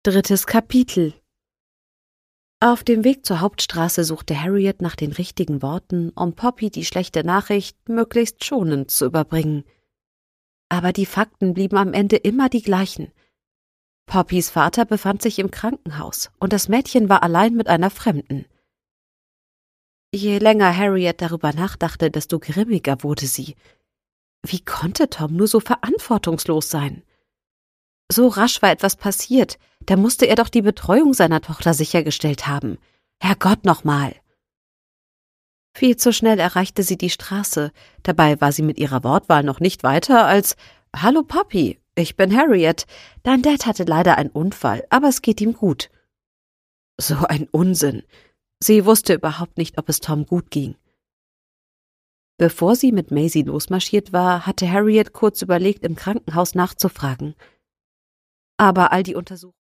3. Kapitel. Auf dem Weg zur Hauptstraße suchte Harriet nach den richtigen Worten, um Poppy die schlechte Nachricht möglichst schonend zu überbringen. Aber die Fakten blieben am Ende immer die gleichen. Poppys Vater befand sich im Krankenhaus und das Mädchen war allein mit einer Fremden. Je länger Harriet darüber nachdachte, desto grimmiger wurde sie. Wie konnte Tom nur so verantwortungslos sein? So rasch war etwas passiert, da musste er doch die Betreuung seiner Tochter sichergestellt haben. Herrgott nochmal! Viel zu schnell erreichte sie die Straße, dabei war sie mit ihrer Wortwahl noch nicht weiter als »Hallo Poppy, ich bin Harriet. Dein Dad hatte leider einen Unfall, aber es geht ihm gut.« So ein Unsinn. Sie wusste überhaupt nicht, ob es Tom gut ging. Bevor sie mit Maisie losmarschiert war, hatte Harriet kurz überlegt, im Krankenhaus nachzufragen. Aber all die Untersuchungen